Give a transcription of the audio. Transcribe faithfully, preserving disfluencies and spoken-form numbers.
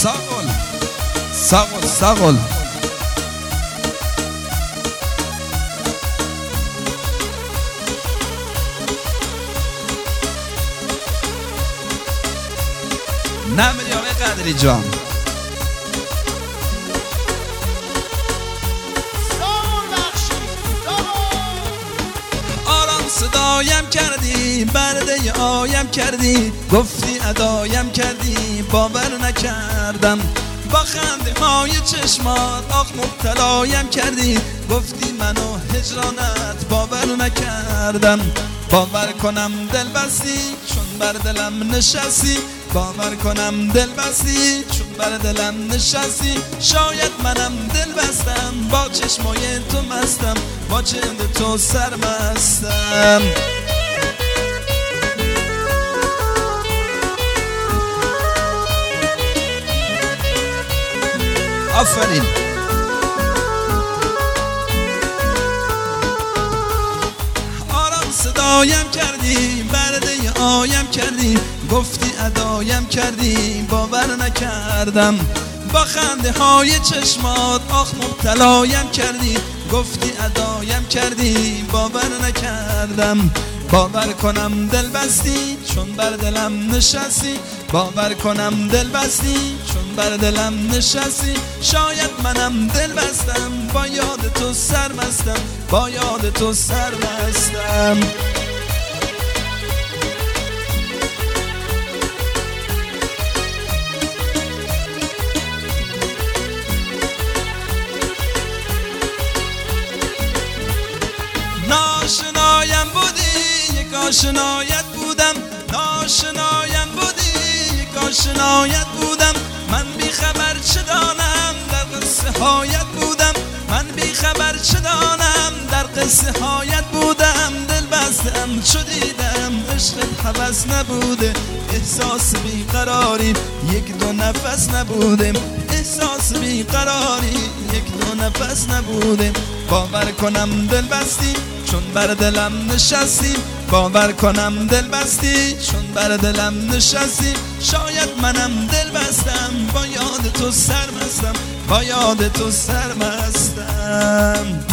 ساقل ساقل ساقل نمیری آقای قدری جان. آرام صدایم کردی، برده آیم کردی، گفتی ادایم کردی، باور نکردم. با خنده های چشمات آخ مبتلایم کردی، گفتی منو هجرانت باور نکردم. باور کنم دل بستی چون بر دلم نشستی، باور کنم دل بستی چون بر دلم نشستی. شاید منم دل بستم، با چشمای تو مستم، با چند تو سرمستم. آفرین. آرام صدایم کردی، برده آیم کردی، گفتی ادایم کردی، باور نکردم. با خنده های چشمات آخ مبتلایم کردی، گفتی ادایم کردی، باور نکردم. باور کنم دل بستی چون بر دلم نشستی، باور کنم دل بستی چون بر دلم نشستی. شاید منم دل بستم، با یاد تو سرمستم، با یاد تو سرمستم. ناشنایم بودی یک آشنایت بودم، ناشنایم بودی یک آشنایت بودم. من بی خبر چه دانم در قصه هایت بودم، من بی خبر چه دانم در قصه هایت بودم. دل بستم چو دیدم عشقت هوس نبوده، احساس بیقراری یک دو نفس نبوده، احساس بیقراری یک دو نفس نبوده. باور کنم دل بستی چون بر دلم نشستی، باور کنم دل بستی چون بر دلم نشستی. شاید منم دل بستم، با یاد تو سرمستم، با یاد تو سرمستم.